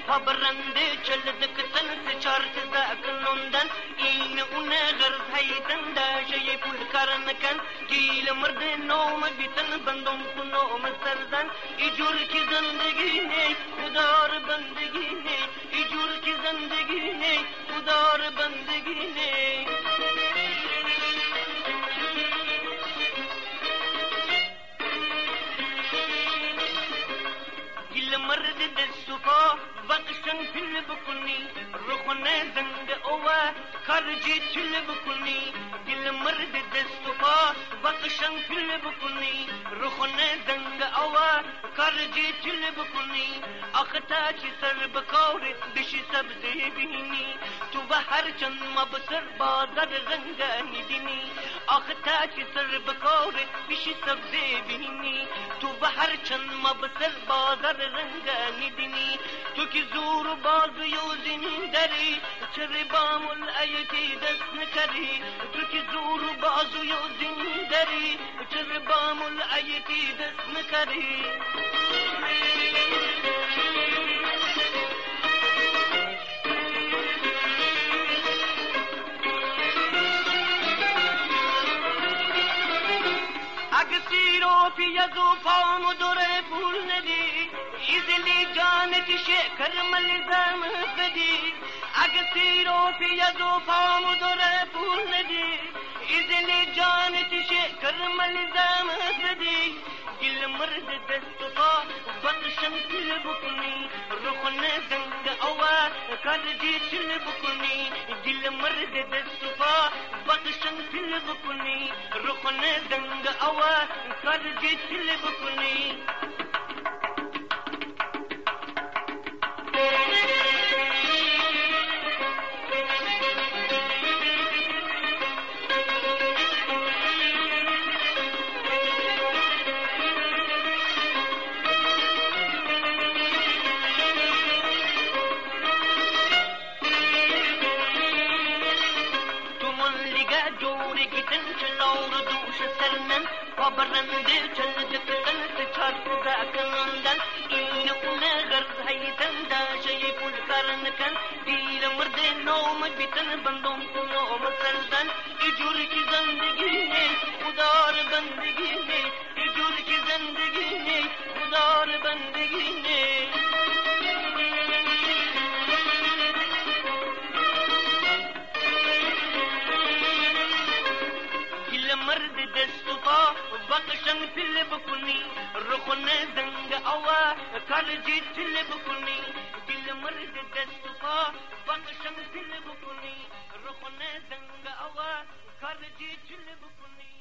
پابرنده چلدک تن سے چارت زاکنوندن این اون غرض هیدن داجه پول کارنکن گیل مرد نوم بیتن بندم کنوم سرزن ایجور کی زندگی ہے خدار بندگی ہے ایجور کی زندگی ہے خدار بندگی ہے مرد دستفا بقشن فیل بکنی رخونه زنگ اوه کارجی چل بکنی دل مرد دستفا بقشن فیل بکنی رخونه زنگ اوه کارجی چل بکنی اختا چی سر بکار بشی سبزی بینی تو به هر چند مبسر بازار رنگانی دینی اختا چی سر بکار بشی سبزی بینی تو به هر چند مبسر بازار رنگانی دینی تو کی زور بازو یوزین داری چر بام الایتی دست نکری تو کی زور بازو یوزین داری چر بام الایتی دست نکری اگسیرو فی یزو پام دوره پول ندی ایزلی جانت شکر ملزم بدی اگسیرو فی یزو پام دوره پول ندی ایزلی جانت شکر ملزم بدی دل مرد دستفا بخشن فیل بکنی رخونه زنگ اوه کارجی چل بکنی دل مرد دستفا بخشن فیل بکنی رخونه زنگ اوه کارجی چل بکنی جوری گیتن چلور دوش سرنن پابرنده چلدک تن سے چارت زاکنوندن این اون غرض هیدن داجه پول کارنکن دیر مرد نوم بیتن بندم کنوم سرزن ایجور کی زندگی ہے خدار بندگی ہے ایجور کی زندگی ہے خدار بندگی ہے مرد دستفا بقشن فیل بکنی رخونه زنگ اوه کارجی چل بکنی دل مرد دستفا بقشن فیل بکنی رخونه زنگ اوه کارجی چل بکنی